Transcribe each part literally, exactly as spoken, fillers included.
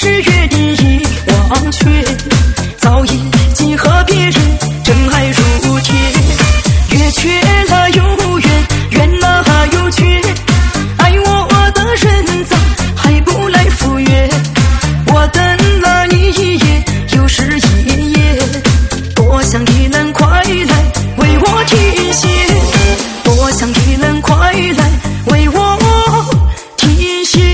是约定已忘却，早已经和别人真爱如铁，月缺了又圆，圆了又缺，爱我的人咋还不来赴约？我等了你一夜又是一夜，多想你能快来为我停歇，多想你能快来为我停歇。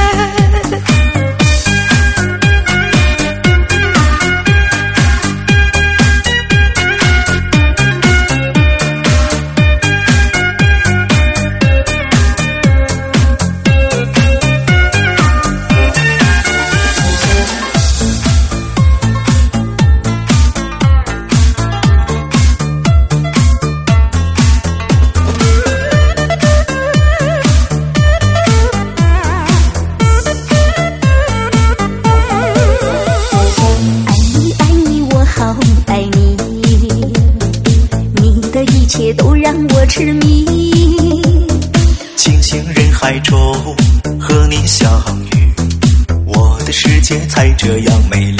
都让我痴迷， 庆幸人海中和你相遇，我的世界才这样美丽。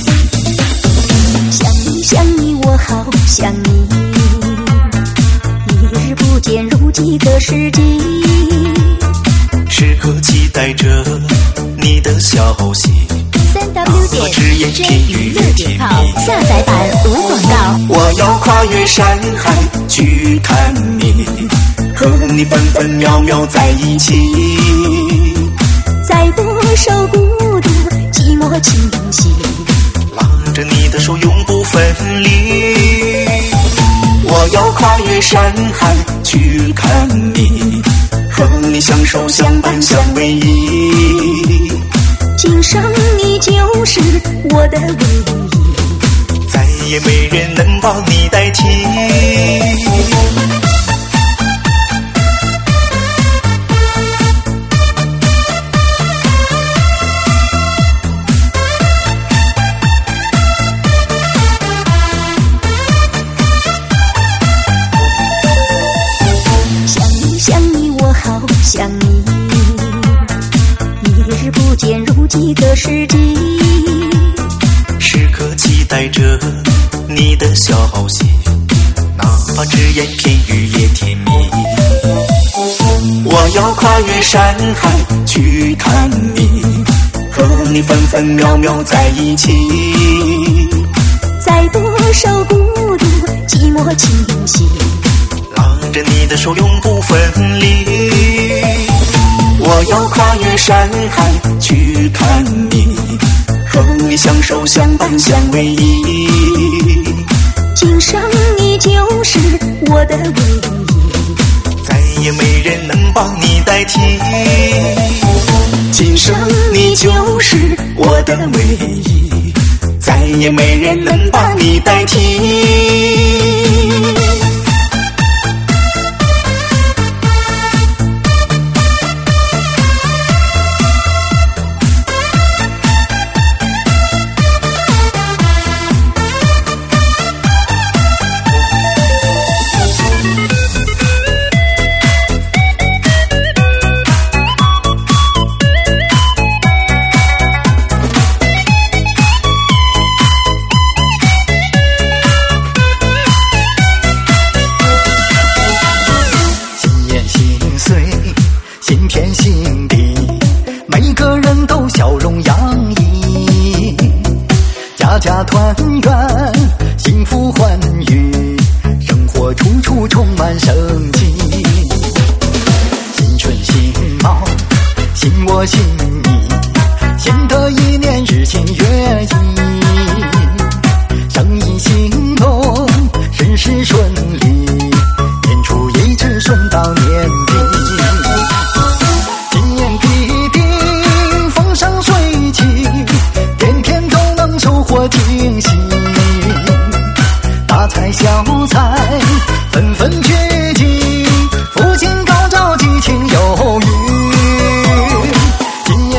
想你想你我好想你，一日不见如几个世纪， 时刻期待着你的消息。 三 w 点 j 娱乐点 com 下载版无广告。 我要跨越山海去看你，和你分分秒秒在一起， 在多少孤独寂寞清晰， 拉着你的手永不分离。我要跨越山海去看你，和你相守相伴相偎依， 今生你就是我的唯一， 再也没人能帮你代替。 想你想你我好想你，一日不见如几个世纪， 时刻期待着你的消息，哪怕只言片语也甜蜜。我要跨越山海去看你，和你分分秒秒在一起， 在多少孤独寂寞清晰， 拉着你的手永不分离。我要跨越山海去看你，和你相守相伴相偎依， 今生你就是我的唯一， 再也没人能帮你代替。今生你就是我的唯一，再也没人能帮你代替。 家家团圆，幸福欢愉，生活处处充满生机。新春新貌，新我新你，新的一年日新月异，生意兴隆，事事顺利，年初一直顺到年底。今年必定风生水起，天天都能收获惊喜，大财小财纷纷聚集，福星高照，吉庆有余。今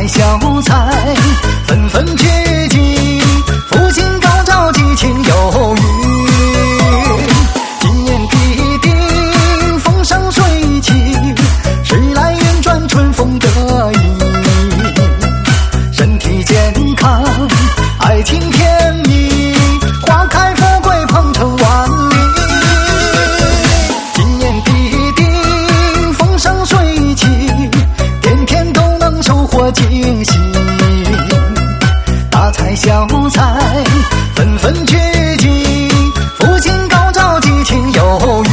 财小财纷纷聚集，福星高照，吉庆有余。今年必定风生水起，时来运转，春风得意。身体健康，爱情甜蜜，花开富贵，鹏程万里。今年必定风生水起，天天都能收获惊喜。大财小财纷纷聚集，福星高照，吉庆有余。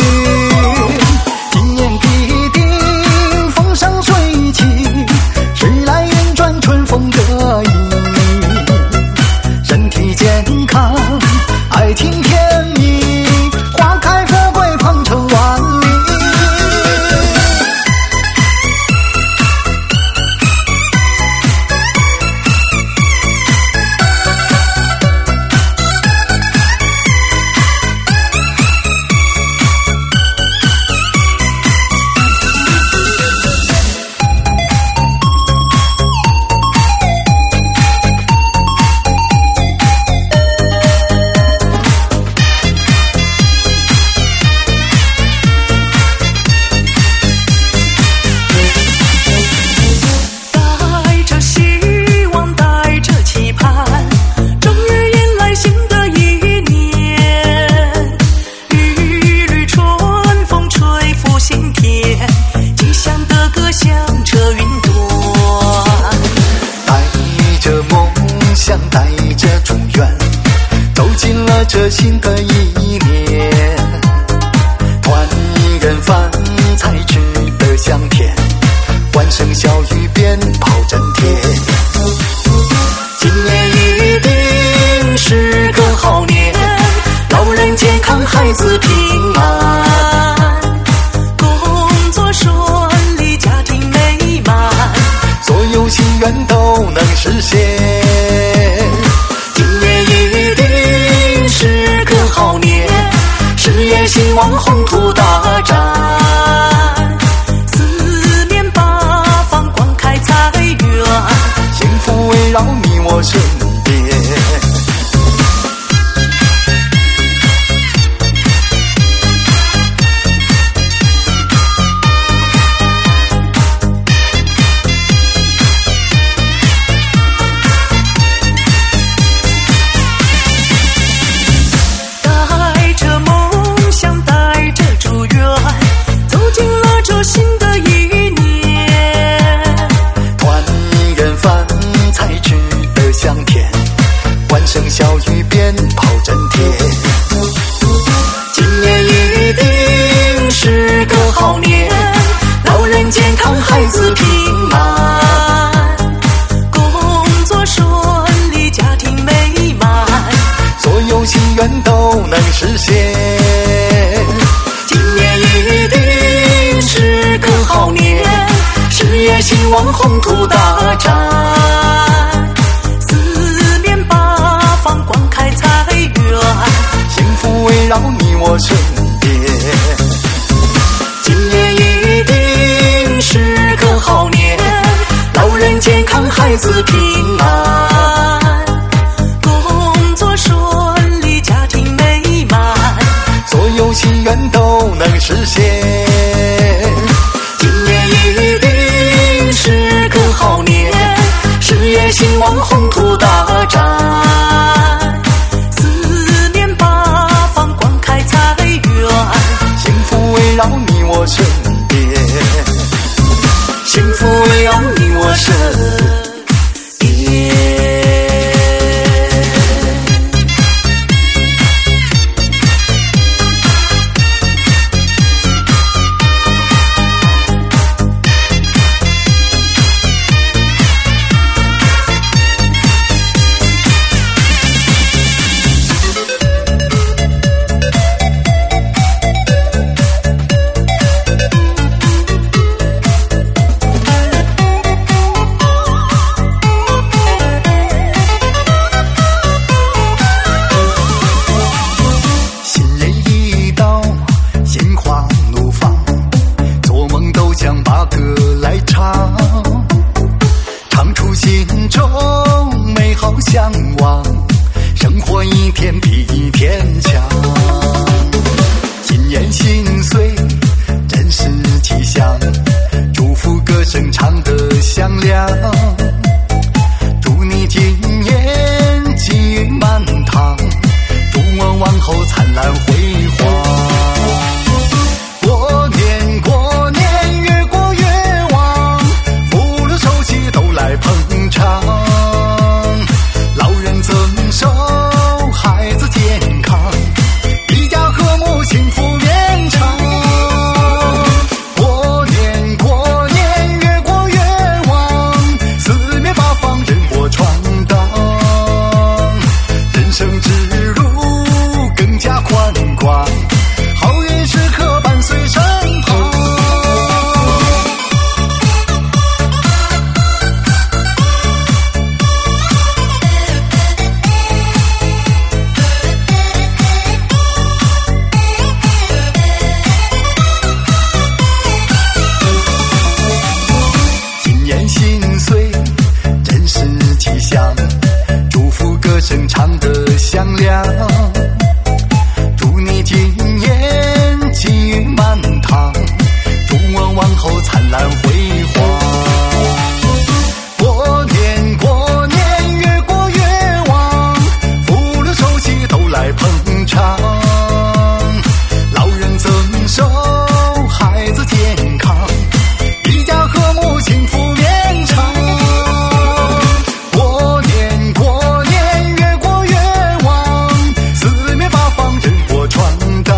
今年必定风生水起，时来运转，春风得意。身体健康，爱情甜蜜，花开富贵，鹏程万里。这新的一年，团圆饭菜吃得香甜，欢声笑语鞭炮震天。今年一定是个好年，老人健康，孩子平安，工作顺利，家庭美满，所有心愿都能实现。今年一定是个好年，事业兴旺，宏图大展，四面八方光开财源，幸福围绕你我身边。新的一年，团圆饭菜吃得香甜，欢声笑语鞭炮震天。今年一定是个好年，老人健康，孩子平安，工作顺利，家庭美满，所有心愿都能实现。今年一定是个好年，事业兴旺，宏图大展，四面八方光开财源，幸福围绕你我身边。今年一定是个好年，老人健康，孩子平安，工作顺利，家庭美满，所有心愿都能实现。今年一定是个好年，事业兴旺，宏图大展，四面八方光开财源，幸福围绕你我身边，幸福围绕你我身边。 声唱得响亮。祝你今年金玉满堂，祝我往后灿烂辉煌。过年过年越过越旺，福禄寿喜都来捧场。老人增寿，孩子健康，一家和睦，幸福绵长。过年过年越过越旺，四面八方人火闯荡，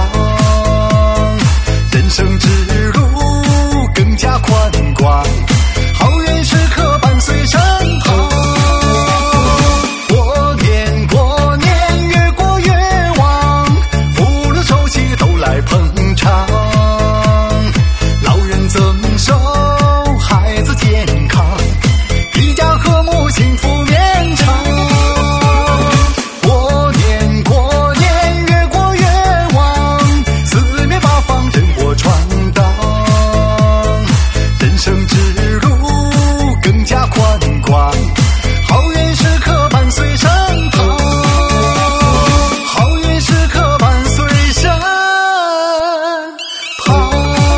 人生之路更加宽广，好运时刻伴随身旁。过年过年越过越旺，福禄寿喜都来捧场。老人增寿，孩子健康，一家和睦，幸福绵长。过年过年越过越旺，四面八方人火闯荡，人生之路更加宽广，好运时刻伴随身旁，好运时刻伴随身旁。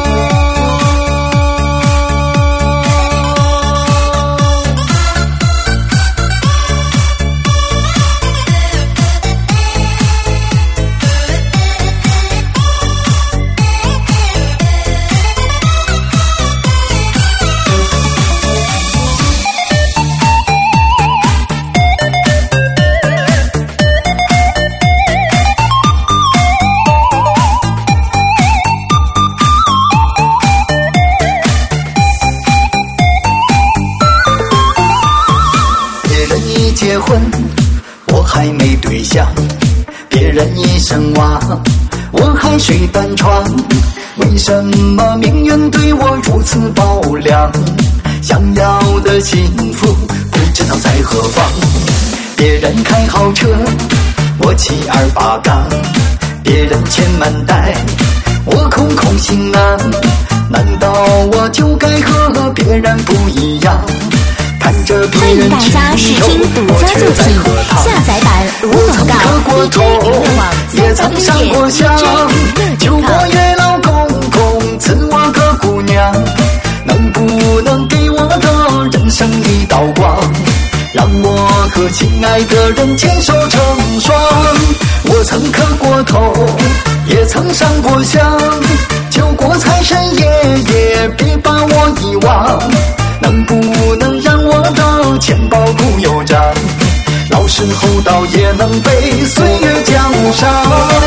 别人已结婚，我还没对象；别人已生娃，我还睡单床。为什么命运对我如此薄凉？想要的幸福不知道在何方。别人开豪车，我骑二八杠；别人钱满袋，我空空行囊。难道我就该和别人不一样？看着别欢迎大人吃家试肉， 听独我家作却在品喝汤。 下载版无我曾广告磕过 D J 头娱乐网， 也曾上过香，救过月老公公，赐我个姑娘。能不能给我的人生一道光，让我和亲爱的人牵手成双？我曾磕过头，也曾上过香，求过财神爷爷别把我遗忘。能不能让我的钱包不有账，老实厚道也能被岁月奖赏？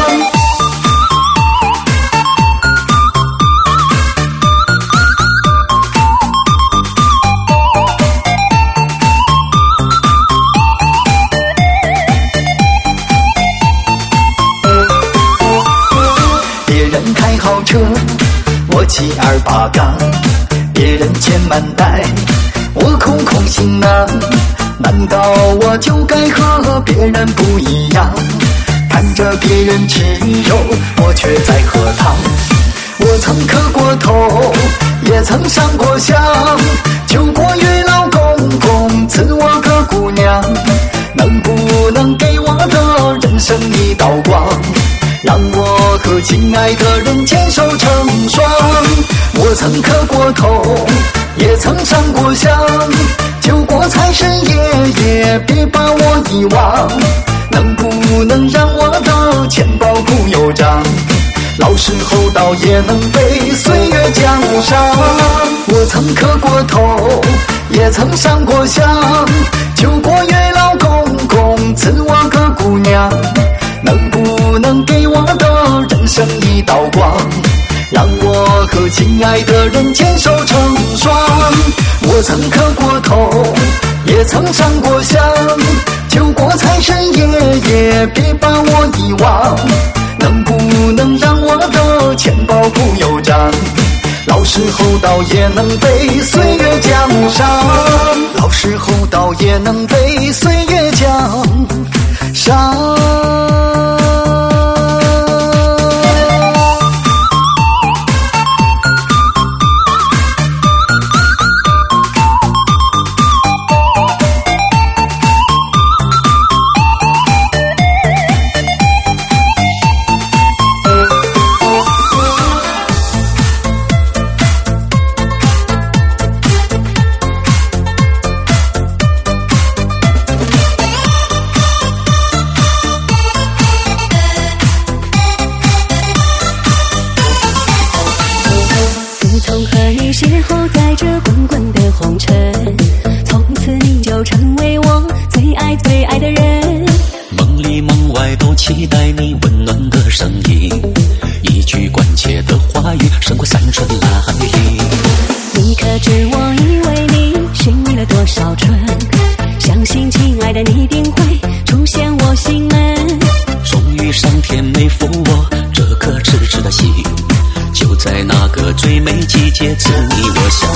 别人开豪车，我骑二八杠；别人钱满袋，我空空行囊。难道我就该和别人不一样？看着别人吃肉，我却在喝汤。我曾磕过头，也曾上过香，求过月老公公，赐我个姑娘。能不能给我的人生一道光，让我和亲爱的人牵手成双？我曾磕过头，也曾上过香，求过财神爷爷别把我遗忘。能不能让我的钱包不有账，老实厚道也能被岁月奖赏？我曾磕过头，也曾上过香，求过月老公公，赐我个姑娘。能不能给我的人生一道光，让我和亲爱的人牵手成双？我曾磕过头，也曾上过香，求过财神爷爷别把我遗忘。能不能让我的钱包不有账，老实厚道也能被岁月奖赏？老实厚道也能被岁月奖赏。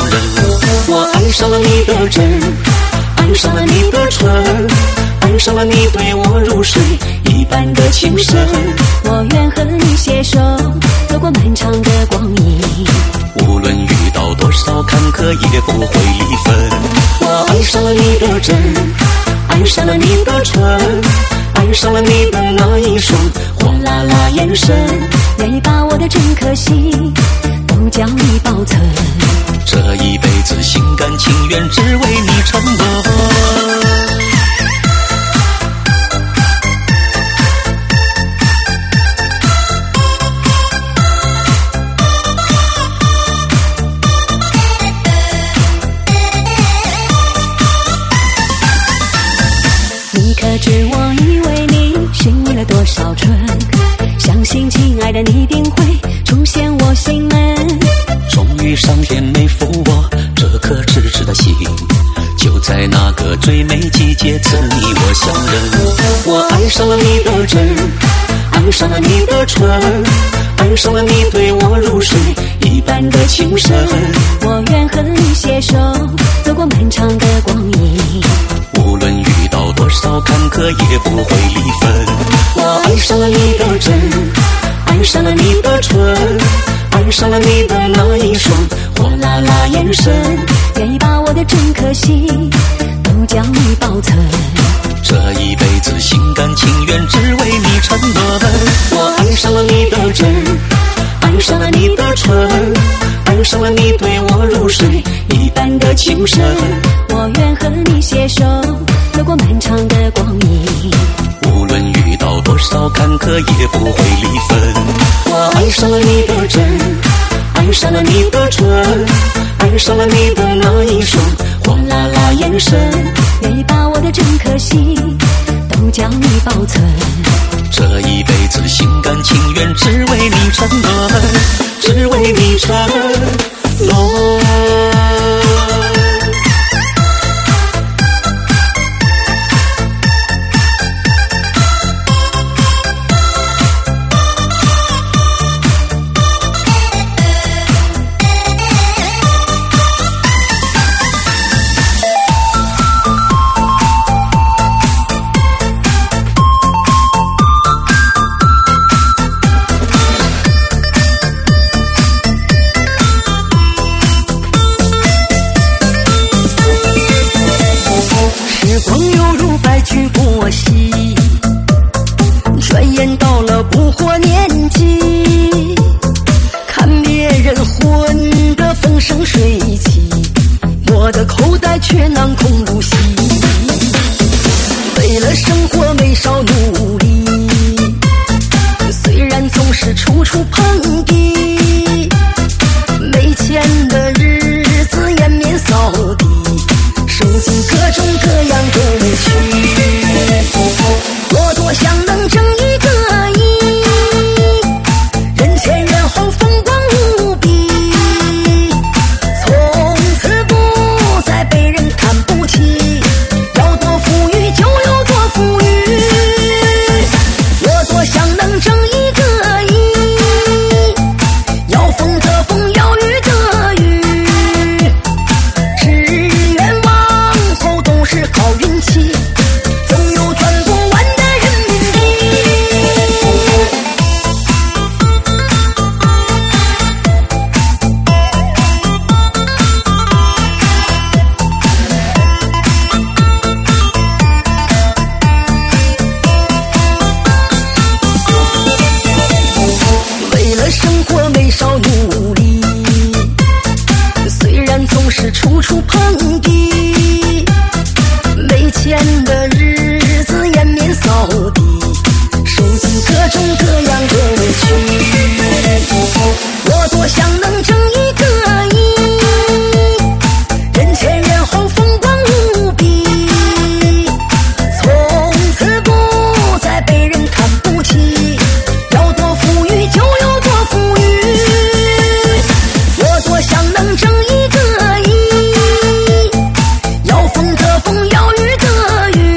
人。我爱上了你的真，爱上了你的纯，爱上了你对我如水一般的情深。 我愿和你携手走过漫长的光阴， 无论遇到多少坎坷也不会离分。我爱上了你的真，爱上了你的纯，爱上了你的那一双火辣辣眼神， 愿意把我的整颗心都将你保存， 这一辈子心甘情愿只为你沉沦。 你可知我已为你寻觅了多少春，相信亲爱的你定会出现我心门。 终于上天没负我这颗痴痴的心，就在那个最美季节赐你我相认。我爱上了你的真，爱上了你的纯，爱上了你对我如水一般的情深。 我愿和你携手走过漫长的光阴， 无论遇到多少坎坷也不会离分。我爱上了你的真，爱上了你的纯，爱上了你的那一双火辣辣眼神， 愿意把我的整颗心都将你保存， 这一辈子心甘情愿只为你沉沦。我爱上了你的真，爱上了你的纯，爱上了你对我如水一般的情深。 我愿和你携手走过漫长的光阴， 无论遇到多少坎坷也不会离分。我爱上了你的真，爱上了你的纯，爱上了你的那一双火辣辣眼神， 愿意把我的整颗心都将你保存， 这一辈子心甘情愿只为你沉沦，只为你沉沦。 却囊空如洗，为了生活没少努力，虽然总是处处碰壁，没钱的日子颜面扫地，受尽各种各样的委屈，我多想能挣一个亿，人前人后风光无比，从此不再被人看不起，要多富裕就有多富裕，我多想能挣一个亿，要风得风，要雨得雨，只愿往后都是好运气，总有赚不完的人民币。为了生活没少努力，虽然总是处处碰壁，没钱的日子颜面扫地，受尽各种各样的委屈，我多想能挣一个亿，人前人后风光无比，从此不再被人看不起，要多富裕就有多富裕，我多想能挣一个亿，要风得风，要雨得雨，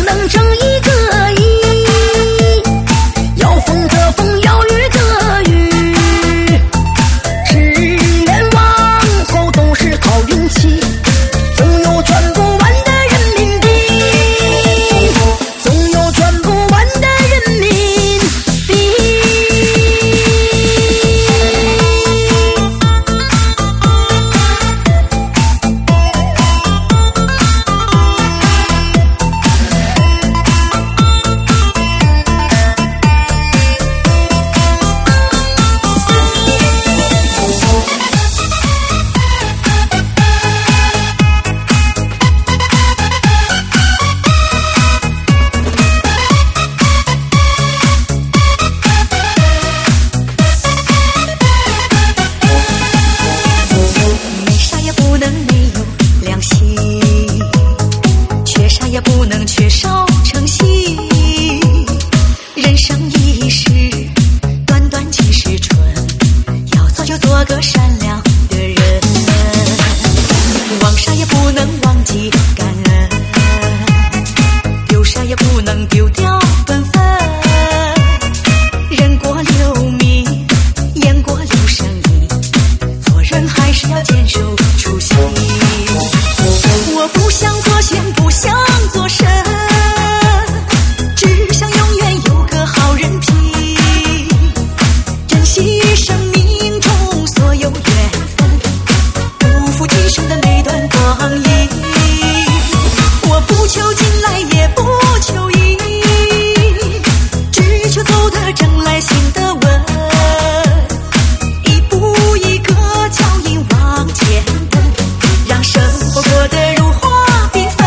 能争一个一，要风得风，要雨得雨，吃人往后都是靠运气，总有赚不完的人民币，总有赚不完的人民币。没啥也不能没有良心，缺啥也不能缺少诚信。人生一世，短短几十春，要早就做个善良的人。忘啥也不能忘记感恩，丢啥也不能丢掉本分。人过留名，言过留声音，做人还是要坚守初心。我不想做仙，不想做神，只想永远有个好人品，珍惜生命中所有缘分，不负今生的每段光阴。我不求进来，也不求赢，只求走得正来心的稳，一步一个脚印往前奔，让生活过得如花缤纷。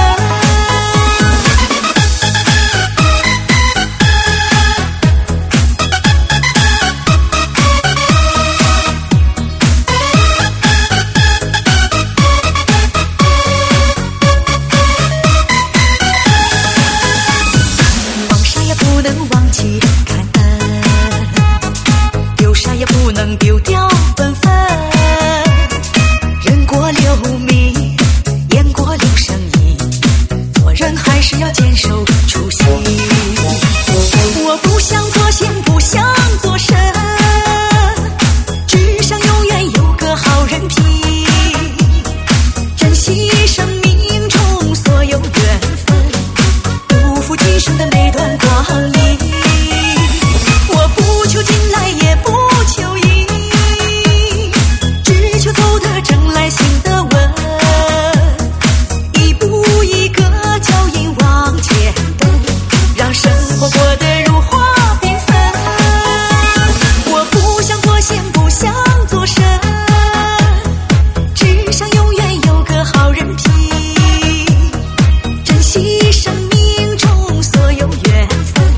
忘啥也不能忘记感恩，丢啥也不能丢掉本分。人过留名，言过留声音，做人还是要坚守初心。我不想做仙，不想做神，只想永远有个好人品，珍惜生命中所有缘分，不负今生的每段光阴。我不求进来，也不求赢，只求走得正来心的稳，一步一个脚印往前奔，让生活过得如花缤纷。我不想做仙，不想做神，只想永远有个好人品，珍惜生命中所有缘分，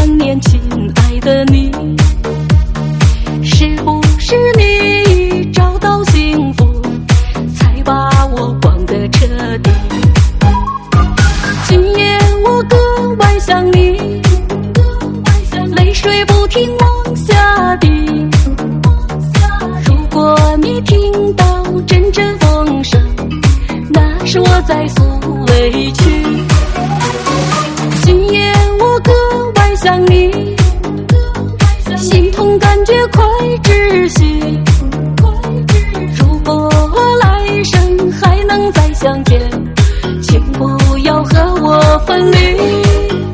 想念亲爱的你，是不是你找到幸福才把我忘得彻底？今夜我格外想你，泪水不停往下滴。如果你听到阵阵风声，那是我在诉委屈。今夜我格外想你，心痛感觉快窒息。如果来生还能再相见，请不要和我分离。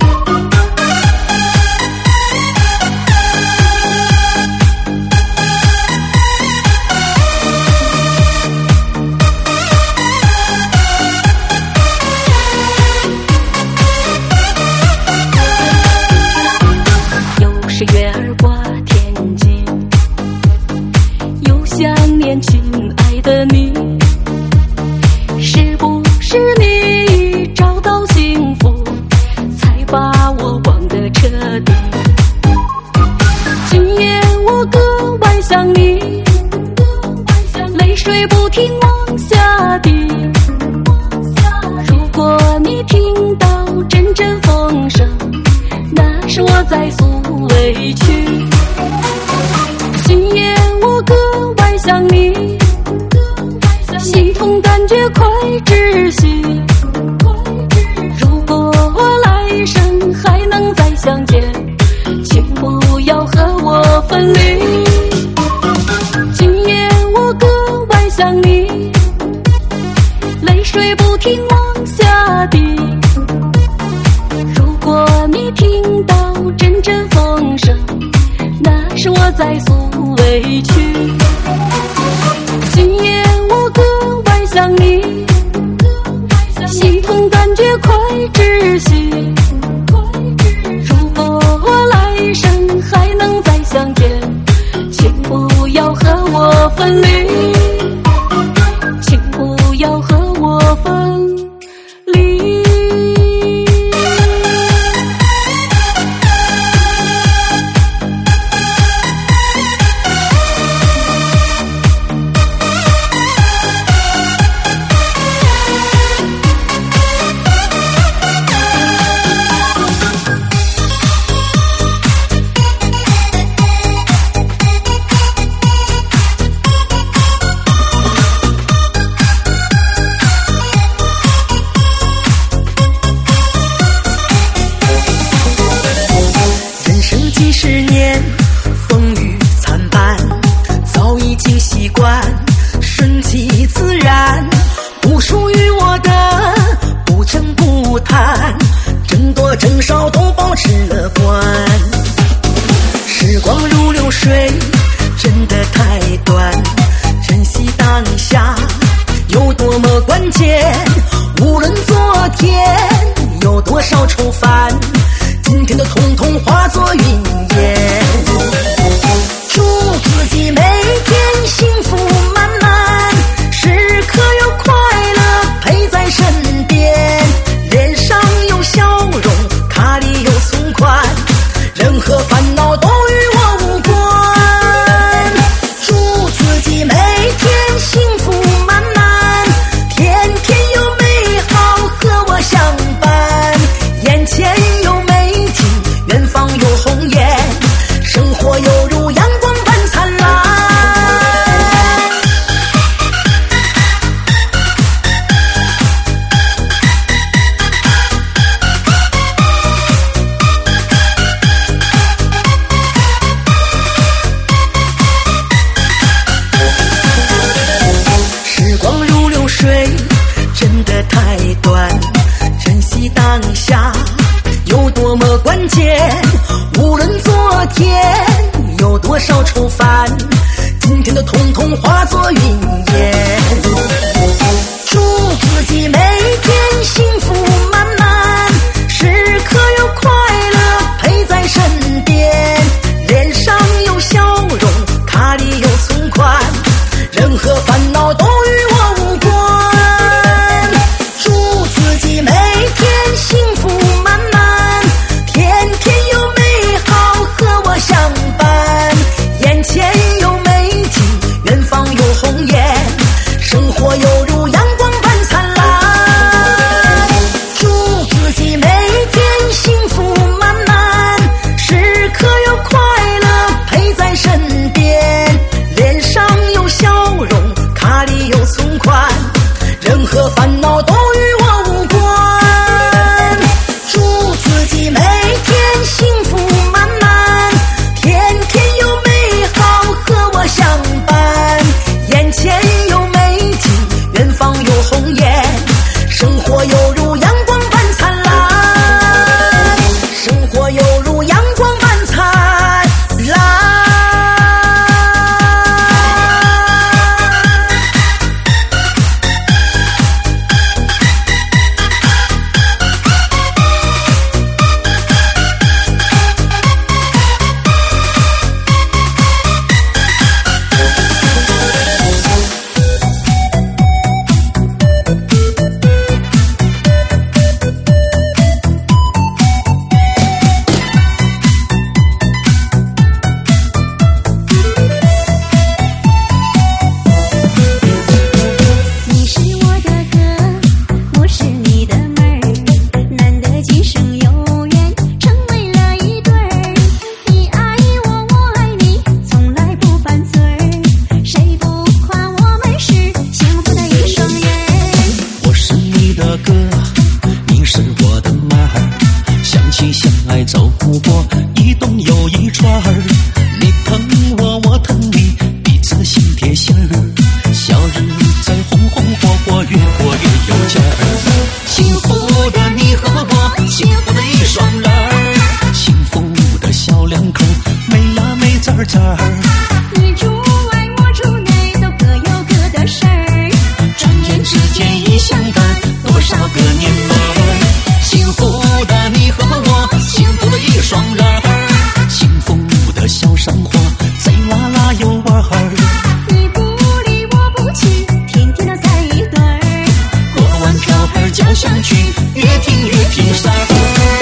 是月儿挂天际，又想念亲爱的你，是不是你找到幸福才把我忘得彻底？今夜我格外想你，泪水不停往下滴。如果你听到阵阵风声，那是我在诉委屈。今夜我格外想你，心痛感觉快窒息。如果来生还能再相见，请不要和我分离。今夜我格外想你，泪水不停往下滴。如果你听到阵阵风声，那是我在诉委屈。今夜我格外想你，心痛感觉快窒息。如果来生还能再相见，请不要和我分离，请不要和我分离。 顺其自然，不属于我的不争不谈，争多争少都保持乐观。时光如流水，真的太短，珍惜当下有多么关键。无论昨天有多少愁烦，今天的统统化作云烟。祝自己每天幸福满满，时刻有快乐陪在身边，脸上有笑容，卡里有存款，任何烦恼都与我无关。祝自己每天幸福满满，天天有美好和我相伴，眼前有美景，远方有红颜，生活犹如阳光般灿烂。时光如流水，真的太短，珍惜当下有多么关键。无论昨天有多少愁烦，今天的统统化作云烟。祝自己每天幸福满满，时刻有快乐陪在身边，脸上有笑容，卡里有存款，任何烦恼都与我无关。祝自己每天幸福满满，天天有美一串儿，你疼我，我疼你，彼此心贴心儿，小日子红红火火，越过越有劲儿。幸福的你和我，幸福的一双人儿，幸福的小两口，没呀没滋儿滋儿。 你住外我住内，都各有各的事儿， 转眼之间已相伴多少个年儿。幸福的你和我，幸福的一双人儿，幸福的小生活，贼拉拉有味儿。 你不离我不弃，天天都在一堆儿， 过完瓢盆交响曲，越听越听声儿。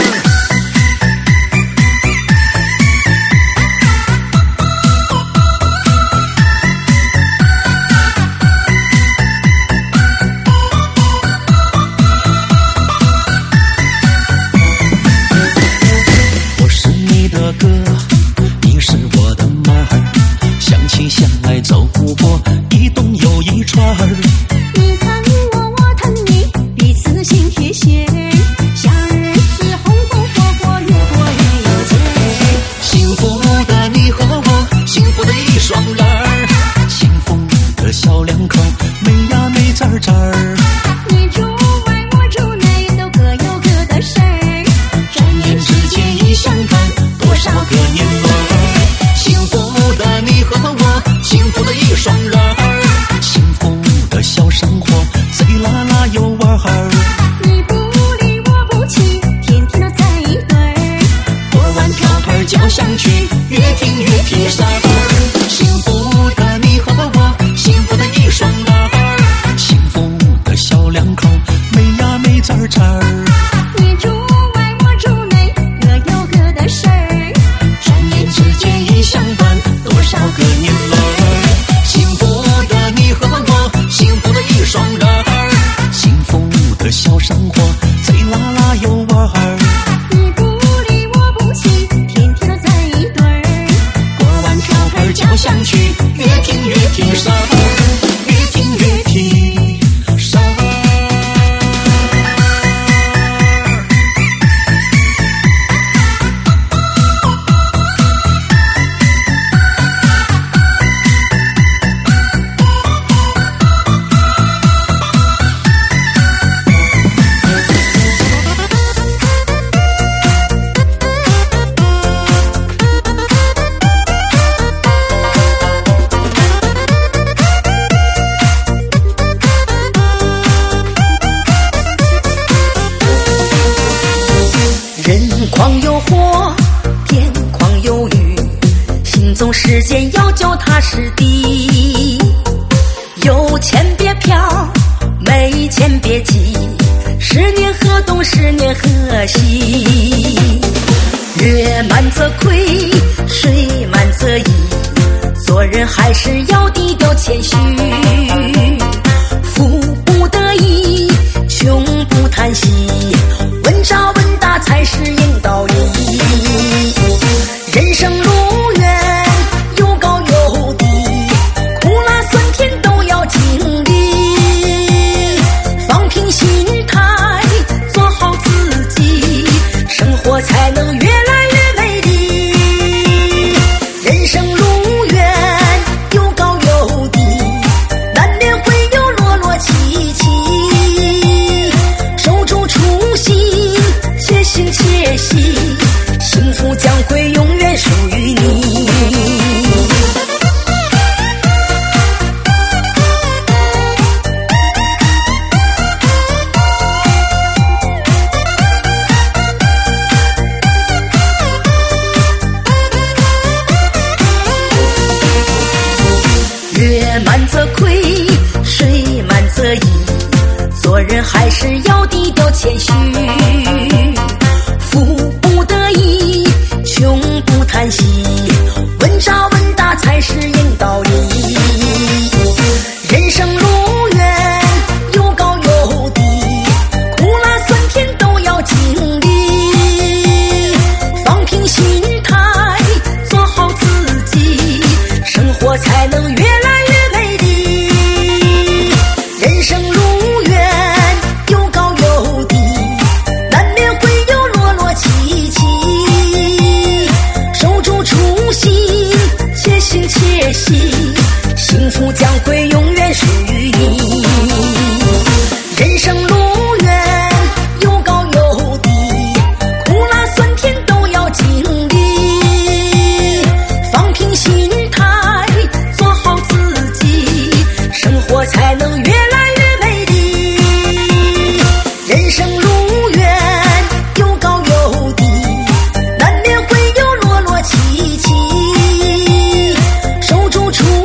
我是你的哥，你是我的妈儿，相亲相爱走过一冬又一串儿。 你疼我，我疼你，彼此心贴心儿，小日子红红火火，越过越有劲儿。 幸福的你和我，幸福的一双人儿，幸福的小两口，没呀没滋儿滋儿。 你住外我住内，都各有各的事儿， 转眼之间已相伴多少个年儿。幸福的你和我，幸福的一双人儿，幸福的小生活，贼拉拉有味儿。 你不离我不弃，天天都在一堆儿， 过完瓢盆交响曲，越听越听声儿。幸福的你和我，幸福的一双人儿，幸福的小两口，没呀没滋儿滋儿。 你住外我住内，各有各的事儿， 转眼之间已相伴多少个年儿。幸福的你和我，幸福的一双人儿，幸福的小生活，贼拉拉有味儿。 你不离我不弃，天天都在一堆儿， 过完瓢盆交响曲，越听越听声儿，越听越听声儿。 人狂有火，天狂有雨，心中世间要脚踏实地。有钱别飘，没钱别急，十年河东十年河西。月满则亏，水满则溢，做人还是要低调谦虚。富不得已，穷不叹息，稳扎稳打才是硬道理。人生路远，有高有低，苦辣酸甜都要经历。放平心态，做好自己，生活才能越来越美丽。人生路远，有高有低，难免会有落落凄凄。守住初心，且行且惜，幸福将会永远属于你。月满则亏，水满则溢，做人还是要低调谦虚。富不得已，穷不叹息，稳扎稳打才是硬道理。人生路远，有高有低，苦辣酸甜都要经历。放平心态，做好自己，生活才能越来越美丽。人生路远，有高有低，难免会有落落凄凄。守住初学习，幸福将会永远属于你。人生路远，有高有低，苦辣酸甜都要经历。放平心态，做好自己，生活才能越来越美丽。人生路远，有高有低，难免会有落落凄凄。守住初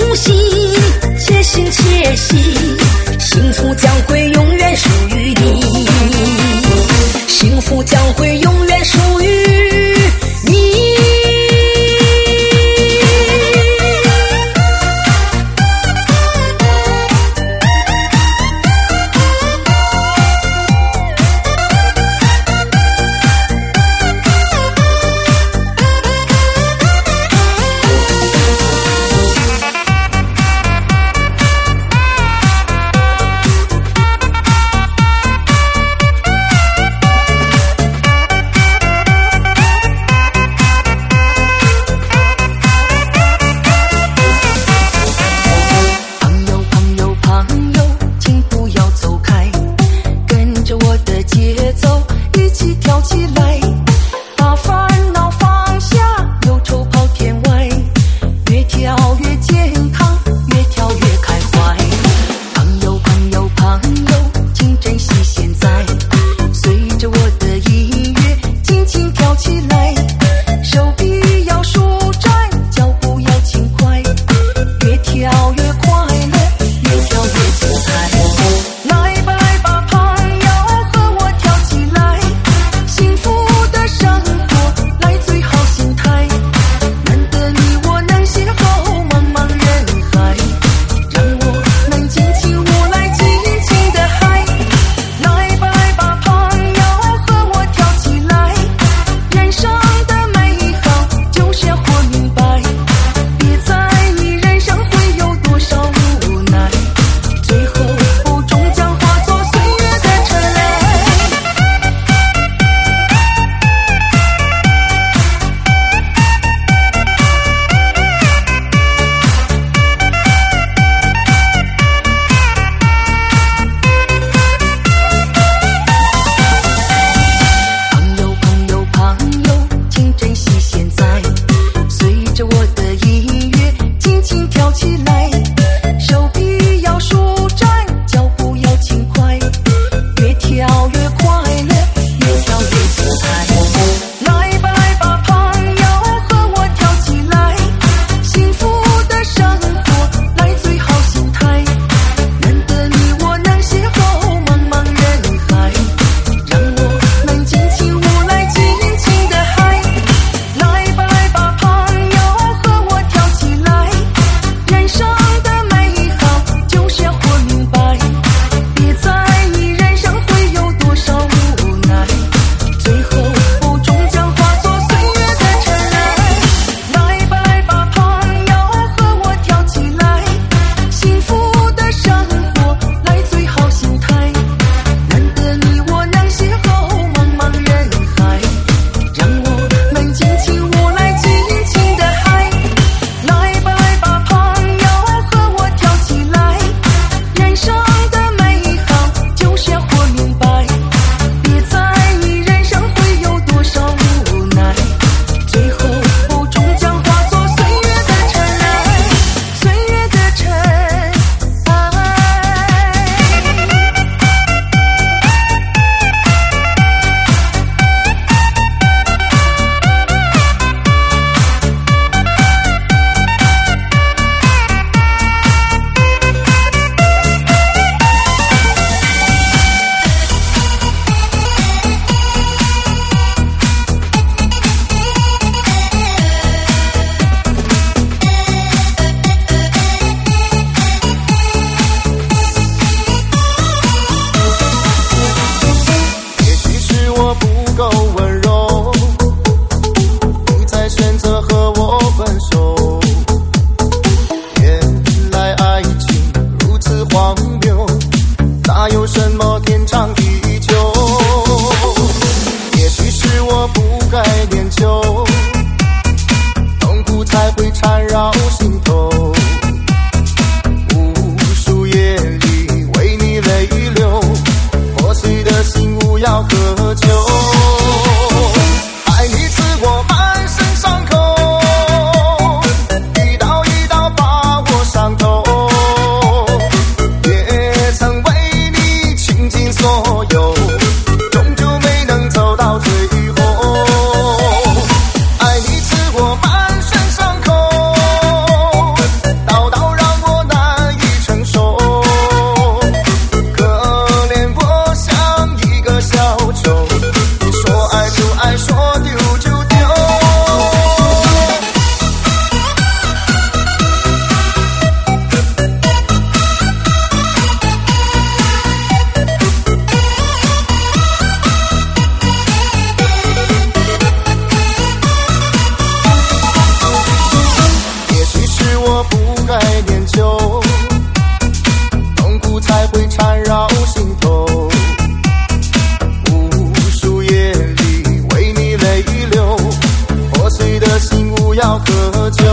不要喝酒。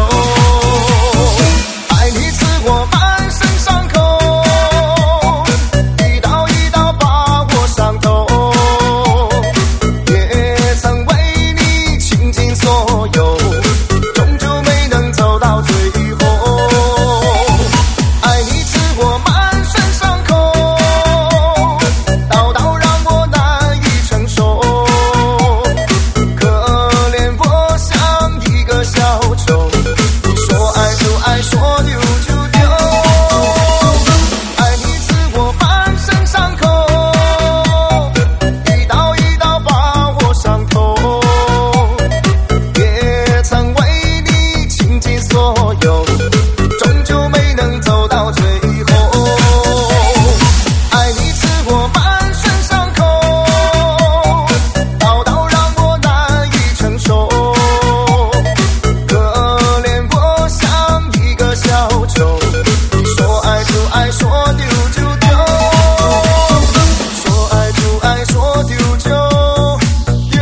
爱你刺我满身伤口，一刀一刀把我伤透，也曾为你倾尽所有，终究没能走到最后。爱你刺我满身伤口，刀刀让我难以承受，可怜我像一个小丑，说爱就爱，说丢就丢。爱你刺我满身伤口，一刀一刀把我伤透，也曾为你倾尽所有，终究没能走到最后。爱你刺我满身伤口，刀刀让我难以承受，可怜我像一个小丑，说爱就爱，说丢就丢，说爱就爱，说丢就丢。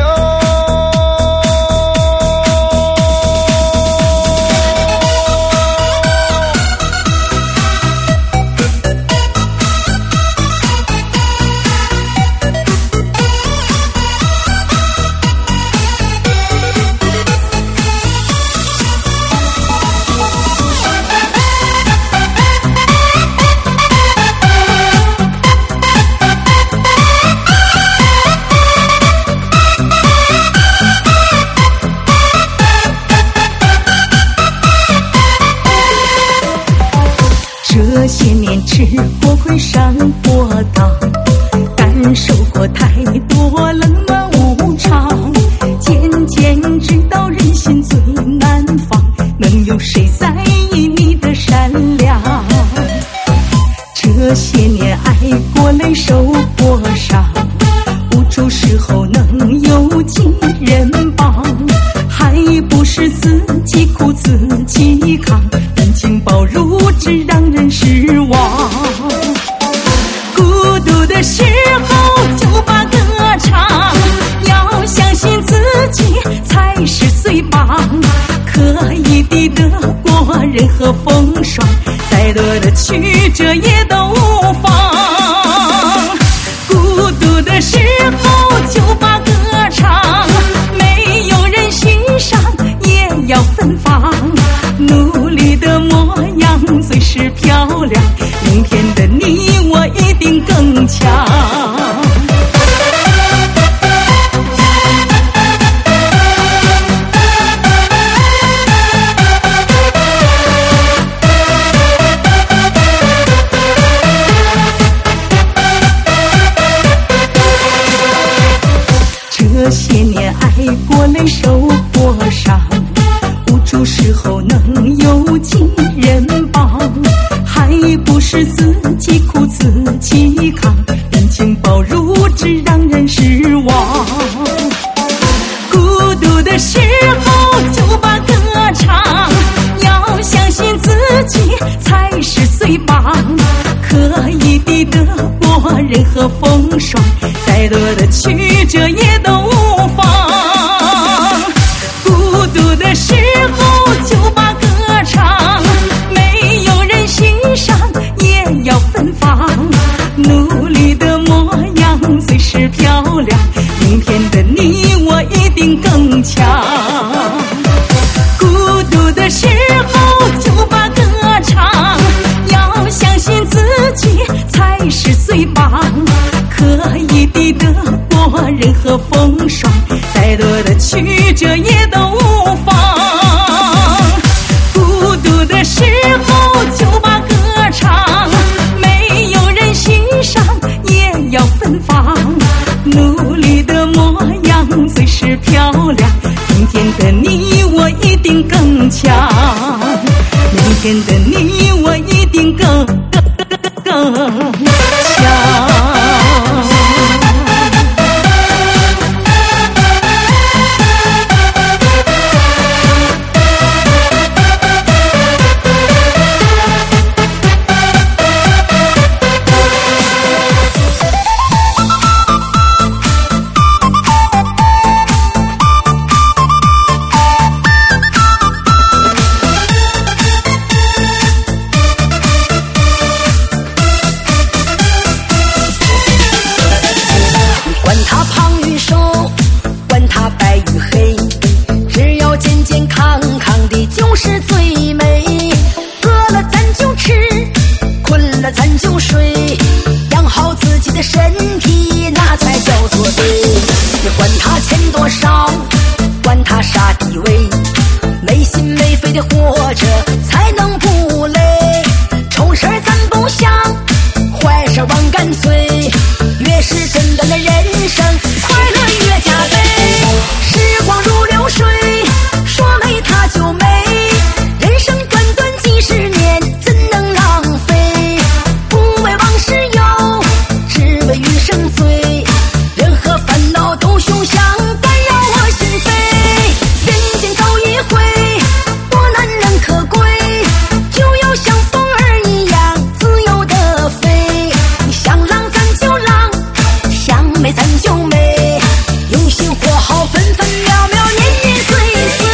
这些年吃过亏上过当，感受过太多冷暖无常，渐渐知道人心最难防，能有谁在意你的善良？这些年爱过累受过伤，无助时候能有几人帮，还不是自己苦自己扛，人情薄如纸让人失望。孤独的时候就把歌唱，要相信自己才是最棒，可以抵得过任何风霜，再多的曲折也都无妨。孤独的时候就把歌唱，没有人欣赏也要芬芳，努力的模样最是漂亮，明天的你我一定更强。这些年爱过累受过伤，无助时候能有几人帮，还不是自己苦自己扛，人情薄如纸让人失望。孤独的时候就把歌唱，要相信自己才是最棒，可以抵得过任何风霜，再多的曲折也都无妨。孤独的时候就把歌唱，没有人欣赏也要芬芳，努力的模样最是漂亮，明天的你我一定更强。孤独的时候就把歌唱，要相信自己才是最棒，可以抵得过任何风霜，再多的曲折也都无妨。孤独的时候就把歌唱，没有人欣赏也要芬芳，努力的模样最是漂亮，明天的你我一定更强，明天的你我一定更更更强。 就是最美。饿了咱就吃，困了咱就睡，养好自己的身体，那才叫做对。别管他钱多少，管他啥地位，没心没肺的活着才能不累。丑事儿咱不想，坏事忘干脆，越是真的那人生快乐越加倍。时光如流水，说没它就没，人生短短几十年怎能浪费？不为往事忧，只为余生醉，任何烦恼都休想干扰我心扉。人间走一回，多难能可贵，就要像风儿一样自由的飞。想浪咱就浪，想美咱就美，用心活好分分秒秒年年岁岁。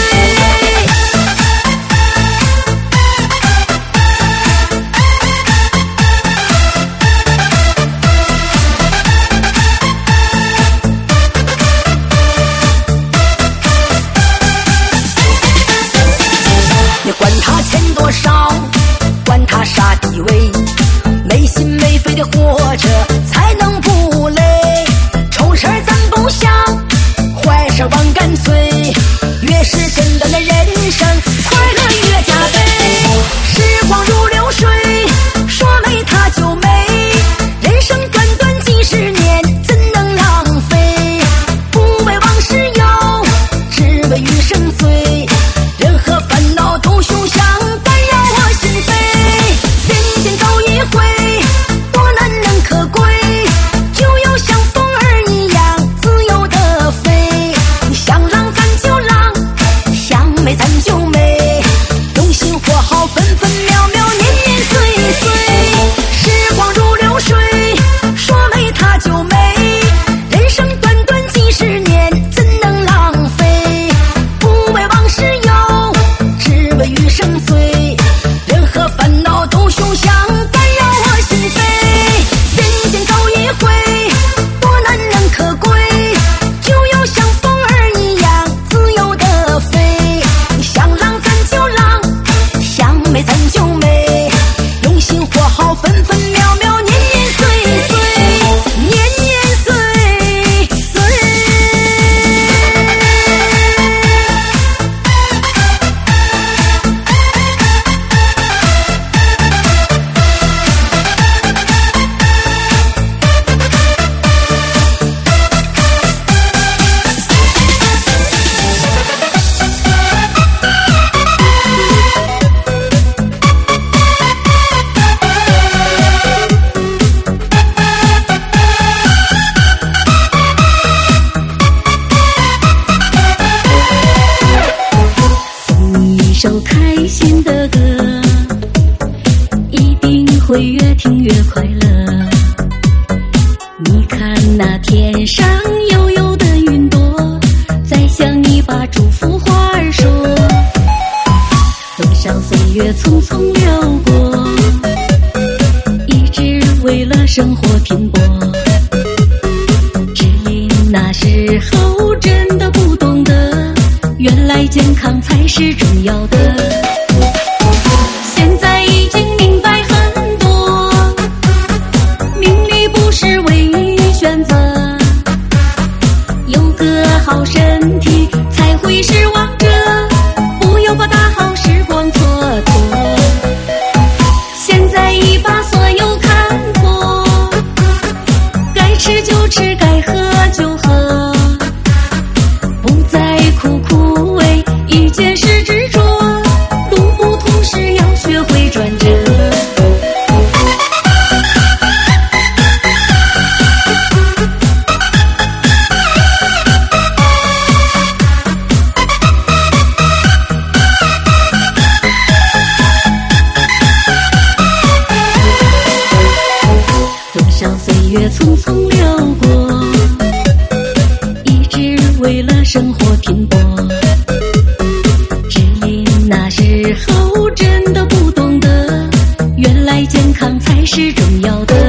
你管他钱多少，管他啥地位，没心没肺的活着才能不累。丑事儿咱不想，坏事忘干脆，越是真的那人生快乐越加倍。时光如流水，说没它就没，人生短短几十年怎能浪费？不为往事忧，只为余生醉，任何烦恼都休想干扰我心扉。人间走一回，多难能可贵，就要像风儿一样自由的飞。想浪咱就浪，想美咱就美，用心活好分分秒秒年年岁岁。时光如流水，说没它就没，人生短短几十年怎能浪费？不为往事忧，只为余生醉，任何烦恼都休想干扰我心扉。人间走一回，多难能可贵，就要像风儿一样自由的飞。想浪咱就浪，想美咱就美，用心活好分分秒秒年年岁岁，年年岁岁。 送一首开心的歌，一定会越听越快乐。你看那天上悠悠的云朵，在向你把祝福话儿说。多少岁月匆匆流过，一直为了生活拼搏。只因那时候真的不懂得，原来健康才是重要的。现在已经明白很多，名利不是唯一选择，有个好身体才会是王者，不要把大好时光蹉跎。现在已把所有看破，该吃就吃，该喝就喝，不再苦苦为一件事执着，路不通时要学会转折。多少岁月匆匆流过，一直为了生活拼搏。只因那时候真的不懂得，原来健康才是重要的。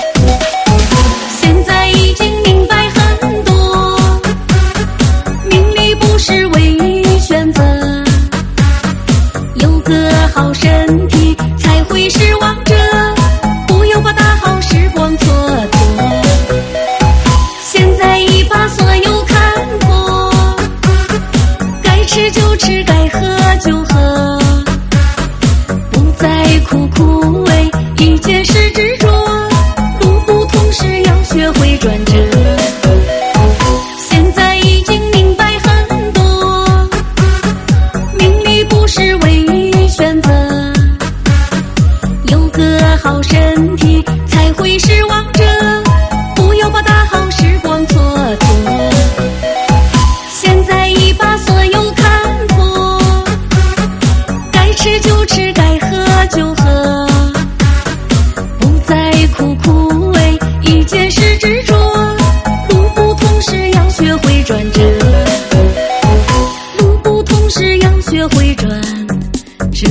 现在已经明白很多，名利不是唯一选择， 个好身体才会是王者，不要把大好时光蹉跎。现在已把所有看破，该吃就吃，该喝就喝，不再苦苦为一件事执着，路不通时要学会转折。现在已经明白很多，名利不是唯一选择，有个好身体才会是王者，不要把大好时光蹉跎。现在已把所有看破，该吃就吃，该喝就喝，不再苦苦为一件事执着，路不通时要学会转折，路不通时要学会转折。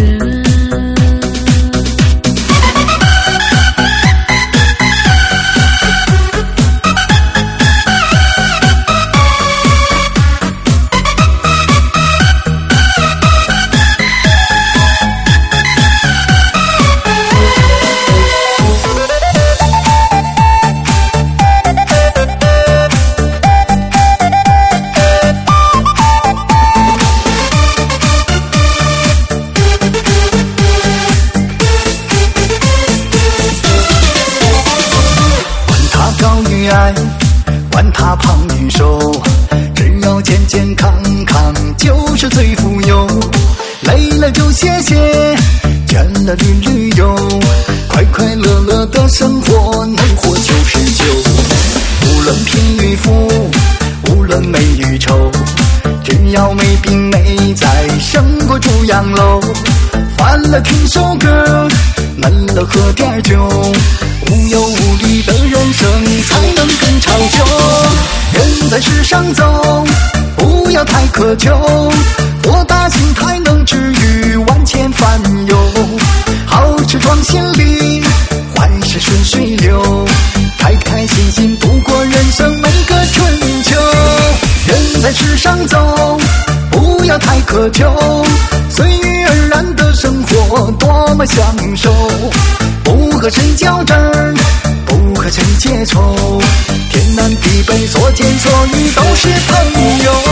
管他胖与瘦，只要健健康康就是最富有。累了就歇歇，倦了旅旅游，快快乐乐的生活能活九十九。无论贫与富，无论美与丑，只要没病没灾，胜过住洋楼。烦了听首歌，闷了喝点酒，无忧无虑的人生才能更长久。人在世上走，不要太苛求，豁达心态能治愈万千烦忧。好事装心里，坏事顺水流，开开心心度过人生每个春秋。人在世上走，不要太苛求，随遇而安的生活多么享受。不和谁较真儿，不和谁结仇，天南地北所见所遇都是朋友。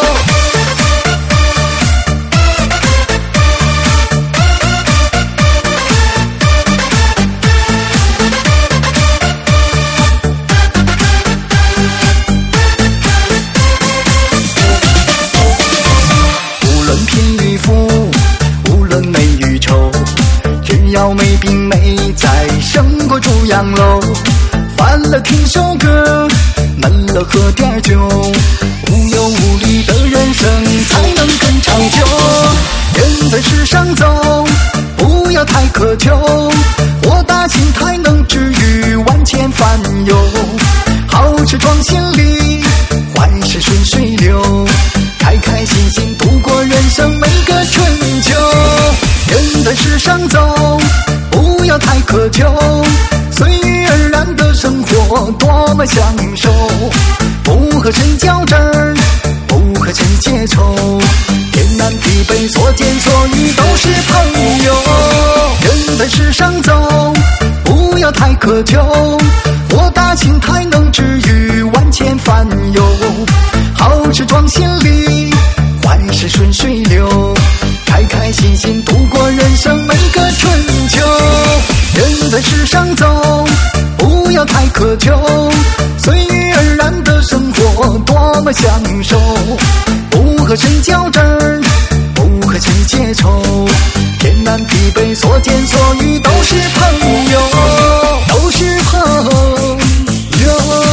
无论贫与富，无论美与丑，只要没病没灾，胜过住洋楼。烦了听首歌，闷了喝点酒，无忧无虑的人生才能更长久。人在世上走，不要太苛求，豁达心态能治愈万千烦忧。好事装心里，坏事顺水流，开开心心度过人生每个春秋。人在世上走，不要太苛求，随遇而安的生活多么享受。不和谁较真儿，不和谁结仇，天南地北所见所遇都是朋友。人在世上走，不要太苛求，豁达心态能治愈万千烦忧。好事装心里，坏事顺水流，开开心心度过人生每个春秋。人在世上走，不要太苛求，随遇而安的生活多么享受。不和谁较真儿，不和谁结仇，天南地北所见所遇都是朋友，都是朋友。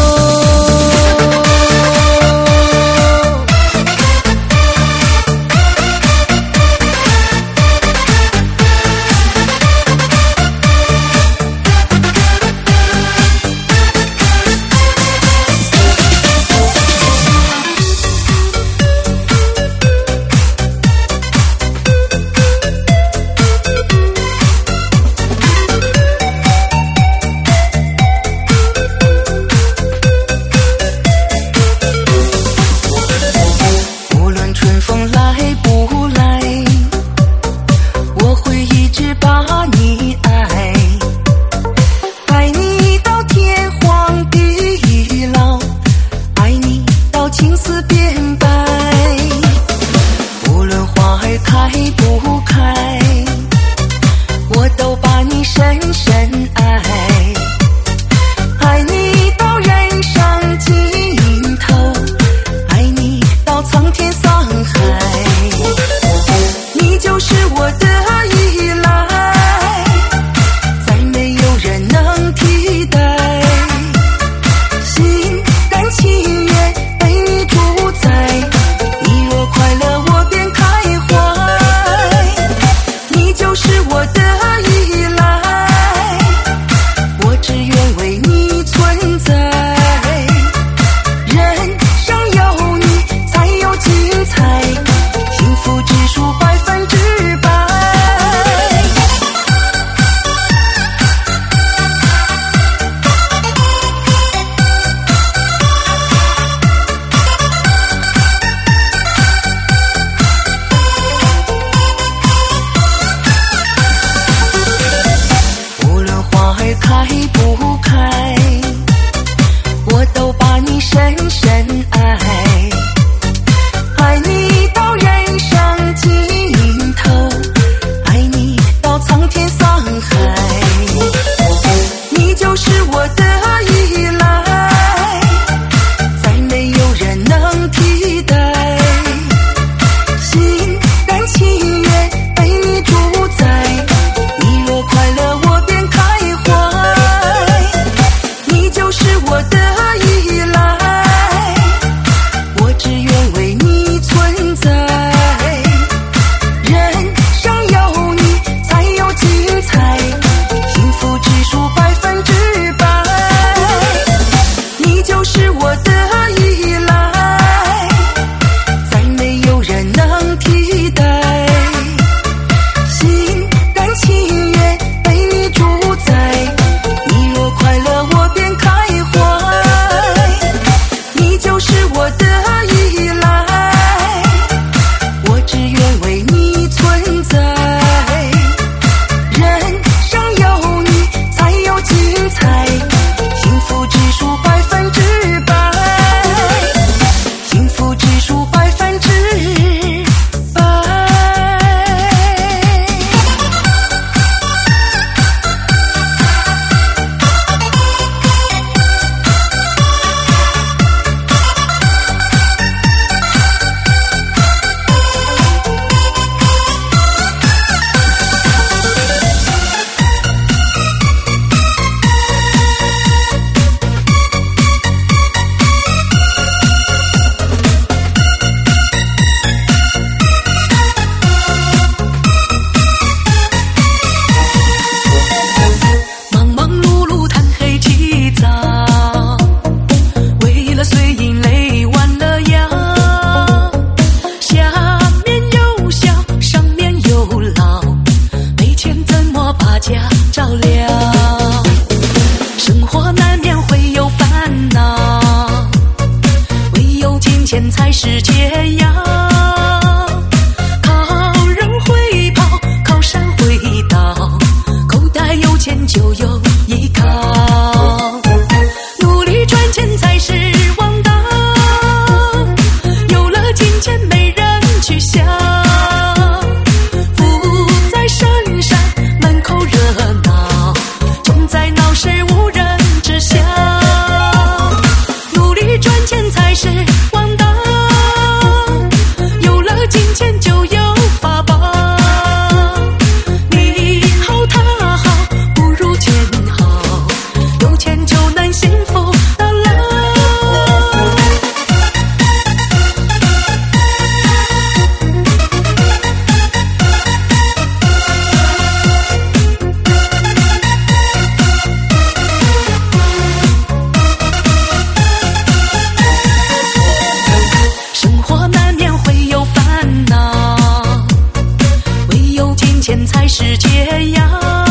儿开不开，我都把你深深爱，爱你到人生尽头，爱你到苍天桑海，你就是我的依赖，再没有人能替代，心甘情愿被你主宰，你若快乐我便开怀，你就是我的依赖，我只愿为你存在，人生有你才有精彩，幸福指数百分之百，你就是我的依赖，再没有人能替代，心甘情愿被你主宰，你若快乐我便开怀，你就是我的依赖，我只愿为你存在，人生有你才有精彩，幸福指数百分之百，幸福指数百分之百。忙忙碌碌贪黑起早，为了碎银泪弯了腰，下面有小，上面有老，没钱怎么把家照料？生活难免会有烦恼，唯有金钱才是解药，靠人会跑，靠山会倒，口袋有钱就有依靠，努力赚钱才是王道，有了金钱没人取笑，富在深山门口热闹，穷在闹市无人知晓，努力赚钱才是王道，有了金钱就有法宝，你好他好不如钱好，有钱就能幸福到老。生活难免会有烦恼，唯有金钱才是解药。